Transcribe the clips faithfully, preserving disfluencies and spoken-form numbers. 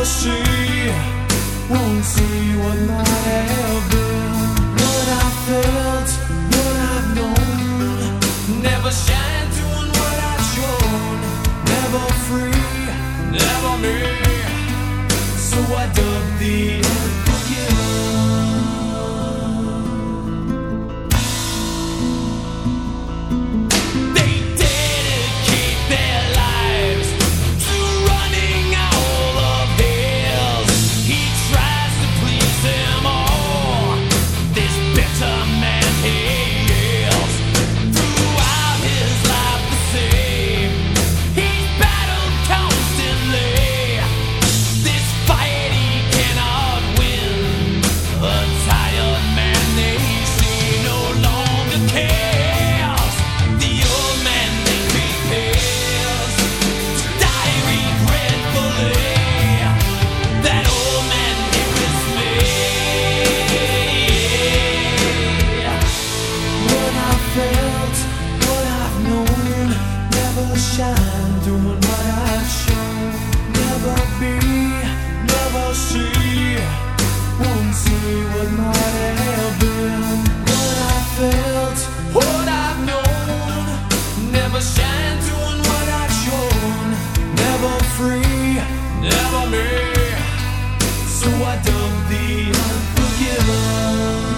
never see, won't see what might have been. What I felt, what I've known, never shine doing what I've shown. Never free, never me, so I dug the unforgiven. Shine, doing what I've shown. Never be, never see, won't see what might have been. What I felt, what I've known, never shine, doing what I've shown. Never free, never me, so I dug the unforgiven.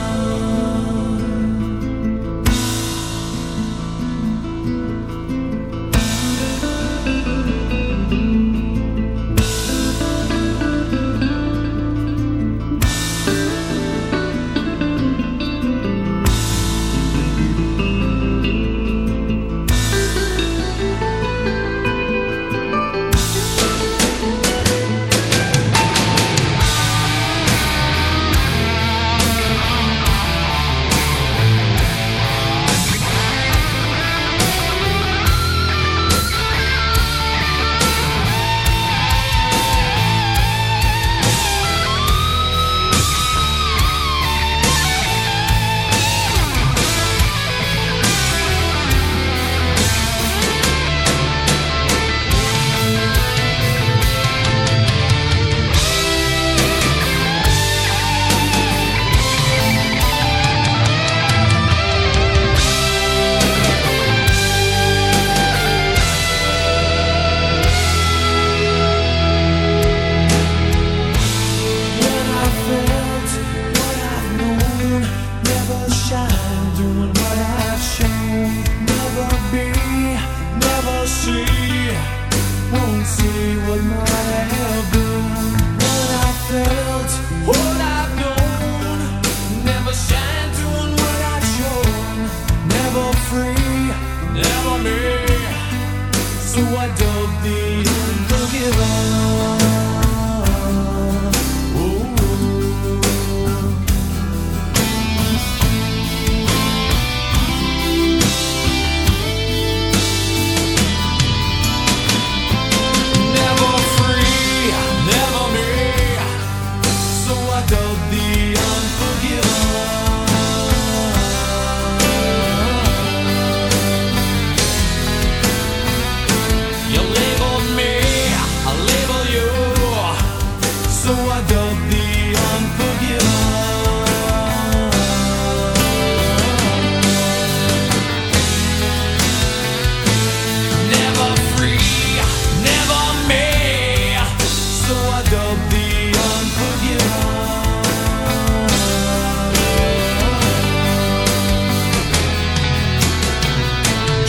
Won't see what might have been. What I felt, what I've known, never shine doing what I've shown. Never free, never me, so I dug the unforgiven.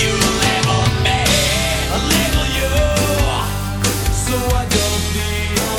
So I don't be